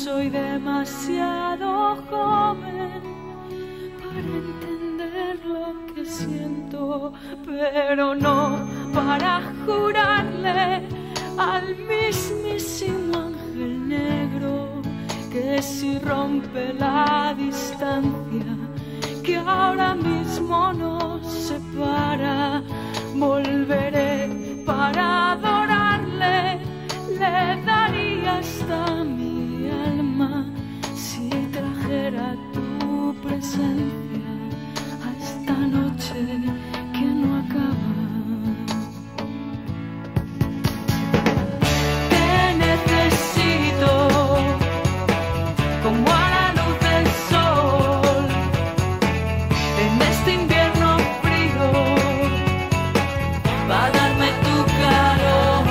soy demasiado joven para entender lo que siento, pero no para jurarle al mismísimo ángel negro que si rompe la distancia que ahora mismo nos separa, volveré para adorarle, le daría hasta mi alma si trajera tu presencia a esta noche que no acaba. Te necesito como a la luz del sol en este invierno frío, va a darme tu calor.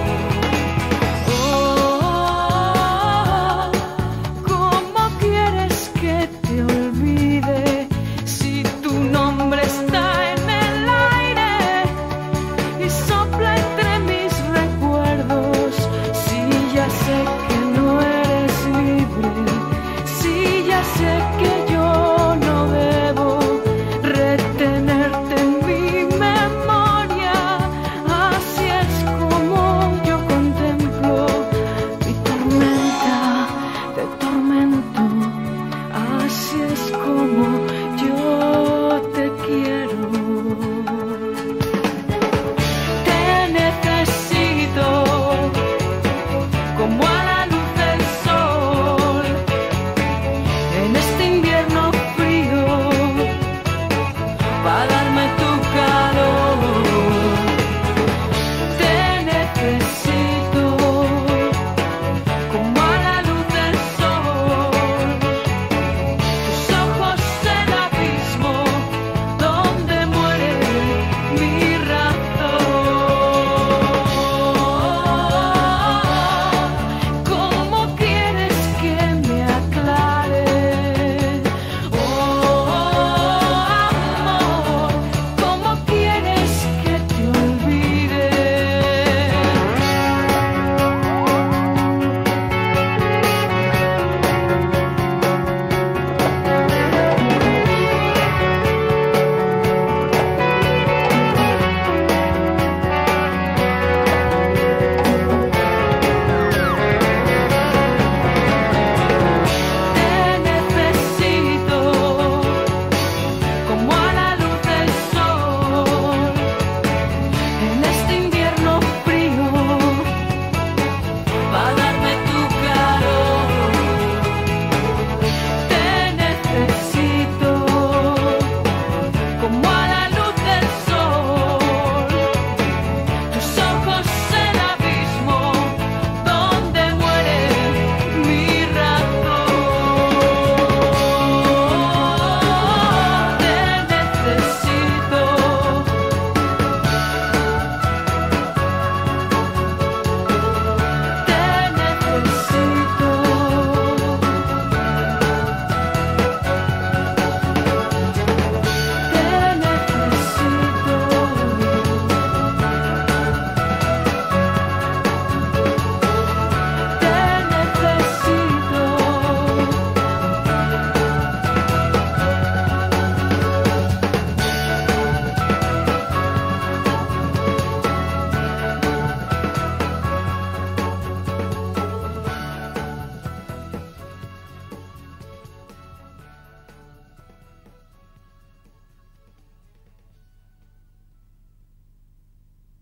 Oh, ¿cómo quieres que te olvide si tu nombre está en el aire y sopla entre mis recuerdos? Si ya sé que no eres libre, si ya sé que yo no debo